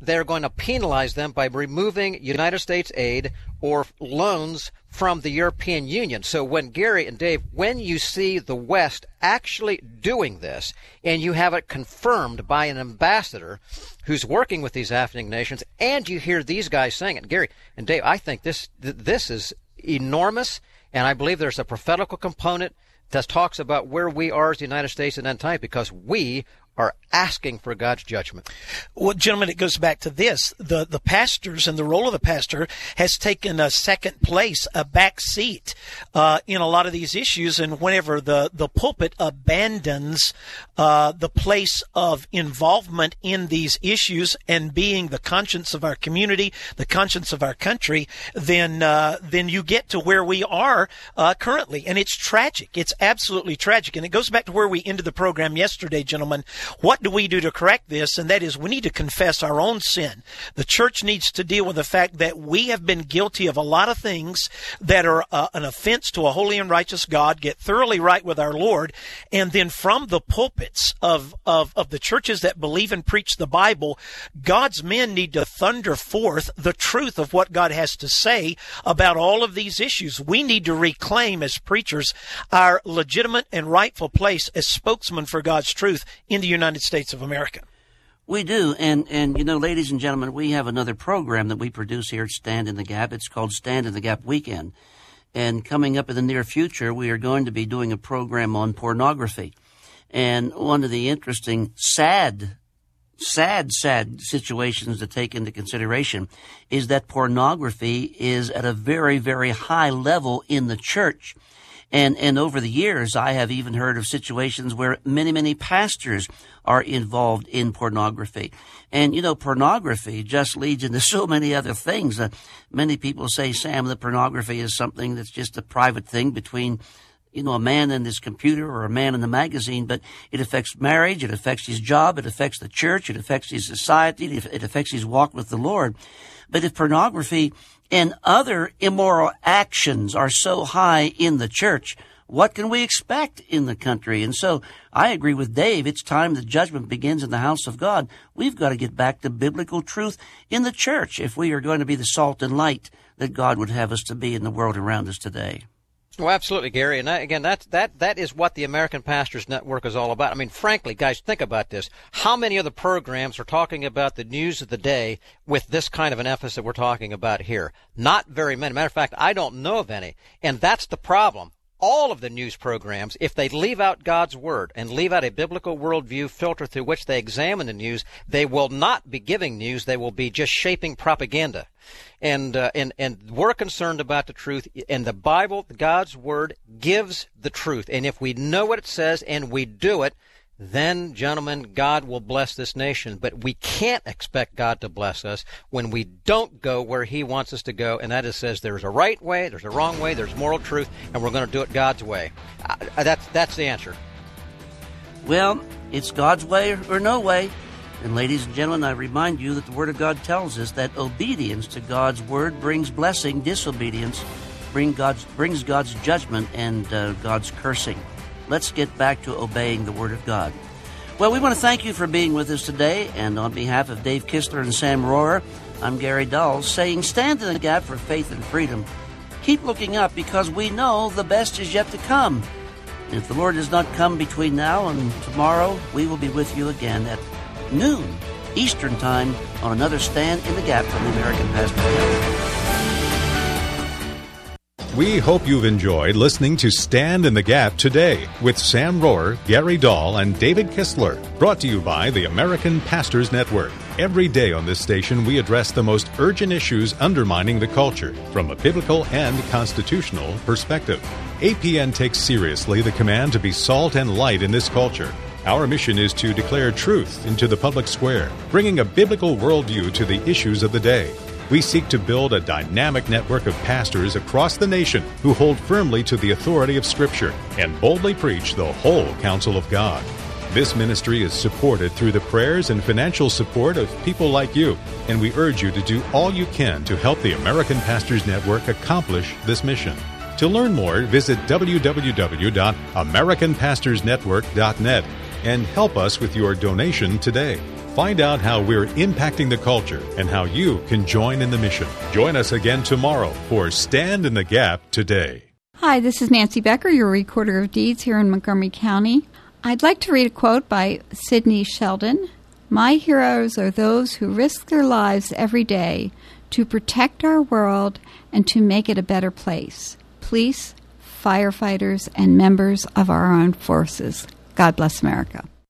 Speaker 3: they're going to penalize them by removing United States aid or loans from the European Union. So when Gary and Dave, when you see the West actually doing this, and you have it confirmed by an ambassador who's working with these African nations, and you hear these guys saying it, Gary and Dave, I think this this is enormous, and I believe there's a prophetical component that talks about where we are as the United States in that time, because we are asking for God's judgment.
Speaker 4: Well, gentlemen, it goes back to this. The the pastors and the role of the pastor has taken a second place, a back seat uh, in a lot of these issues. And whenever the, the pulpit abandons uh, the place of involvement in these issues and being the conscience of our community, the conscience of our country, then uh, then you get to where we are uh, currently. And it's tragic. It's absolutely tragic. And it goes back to where we ended the program yesterday, gentlemen. What do we do to correct this? And that is, we need to confess our own sin. The church needs to deal with the fact that we have been guilty of a lot of things that are uh, an offense to a holy and righteous God, get thoroughly right with our Lord, and then from the pulpits of, of, of the churches that believe and preach the Bible, God's men need to thunder forth the truth of what God has to say about all of these issues. We need to reclaim, as preachers, our legitimate and rightful place as spokesmen for God's truth in the United States of America.
Speaker 2: We do. And, and, you know, ladies and gentlemen, we have another program that we produce here at Stand in the Gap. It's called Stand in the Gap Weekend. And coming up in the near future, we are going to be doing a program on pornography. And one of the interesting, sad, sad, sad situations to take into consideration is that pornography is at a very, very high level in the church. And, and over the years, I have even heard of situations where many, many pastors are involved in pornography. And, you know, pornography just leads into so many other things. Uh, many people say, Sam, that pornography is something that's just a private thing between, you know, a man and his computer or a man and the magazine, but it affects marriage, it affects his job, it affects the church, it affects his society, it affects his walk with the Lord. But if pornography and other immoral actions are so high in the church, what can we expect in the country? And so I agree with Dave. It's time the judgment begins in the house of God. We've got to get back to biblical truth in the church if we are going to be the salt and light that God would have us to be in the world around us today.
Speaker 3: Well, absolutely, Gary. And that, again, that, that, that is what the American Pastors Network is all about. I mean, frankly, guys, think about this. How many other programs are talking about the news of the day with this kind of an emphasis that we're talking about here? Not very many. Matter of fact, I don't know of any. And that's the problem. All of the news programs, if they leave out God's Word and leave out a biblical worldview filter through which they examine the news, they will not be giving news. They will be just shaping propaganda. And, uh, and, and we're concerned about the truth. And the Bible, God's Word, gives the truth. And if we know what it says and we do it, then, gentlemen, God will bless this nation. But we can't expect God to bless us when we don't go where He wants us to go, and that is says there's a right way, there's a wrong way, there's moral truth, and we're going to do it God's way. Uh, that's, that's the answer.
Speaker 2: Well, it's God's way or no way. And ladies and gentlemen, I remind you that the Word of God tells us that obedience to God's Word brings blessing, disobedience bring God's, brings God's judgment and uh, God's cursing. Let's get back to obeying the Word of God. Well, we want to thank you for being with us today, and on behalf of Dave Kistler and Sam Rohrer, I'm Gary Dull, saying stand in the gap for faith and freedom. Keep looking up, because we know the best is yet to come. And if the Lord does not come between now and tomorrow, we will be with you again at noon Eastern Time on another Stand in the Gap from the American Pastors Network.
Speaker 1: We hope you've enjoyed listening to Stand in the Gap today with Sam Rohrer, Gary Dahl, and David Kistler, brought to you by the American Pastors Network. Every day on this station, we address the most urgent issues undermining the culture from a biblical and constitutional perspective. A P N takes seriously the command to be salt and light in this culture. Our mission is to declare truth into the public square, bringing a biblical worldview to the issues of the day. We seek to build a dynamic network of pastors across the nation who hold firmly to the authority of Scripture and boldly preach the whole counsel of God. This ministry is supported through the prayers and financial support of people like you, and we urge you to do all you can to help the American Pastors Network accomplish this mission. To learn more, visit w w w dot american pastors network dot net and help us with your donation today. Find out how we're impacting the culture and how you can join in the mission. Join us again tomorrow for Stand in the Gap Today.
Speaker 6: Hi, this is Nancy Becker, your Recorder of Deeds here in Montgomery County. I'd like to read a quote by Sidney Sheldon. My heroes are those who risk their lives every day to protect our world and to make it a better place. Police, firefighters, and members of our armed forces. God bless America.